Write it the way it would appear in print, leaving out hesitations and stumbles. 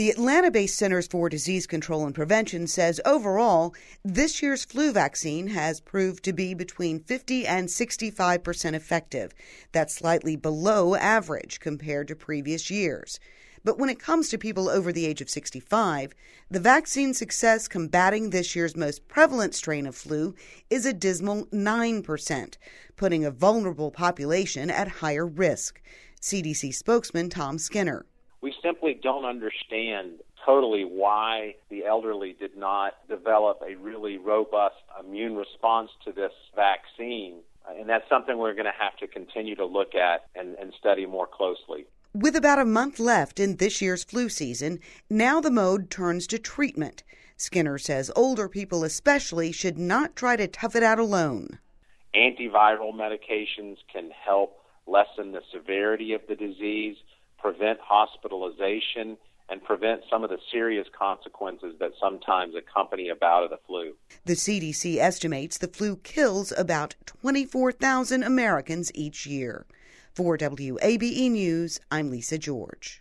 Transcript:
The Atlanta-based Centers for Disease Control and Prevention says overall, this year's flu vaccine has proved to be between 50 and 65% effective. That's slightly below average compared to previous years. But when it comes to people over the age of 65, the vaccine success combating this year's most prevalent strain of flu is a dismal 9%, putting a vulnerable population at higher risk. CDC spokesman Tom Skinner. We simply don't understand totally why the elderly did not develop a really robust immune response to this vaccine. And that's something we're going to have to continue to look at and study more closely. With about a month left in this year's flu season, now the mode turns to treatment. Skinner says older people especially should not try to tough it out alone. Antiviral medications can help lessen the severity of the disease, prevent hospitalization, and prevent some of the serious consequences that sometimes accompany a bout of the flu. The CDC estimates the flu kills about 24,000 Americans each year. For WABE News, I'm Lisa George.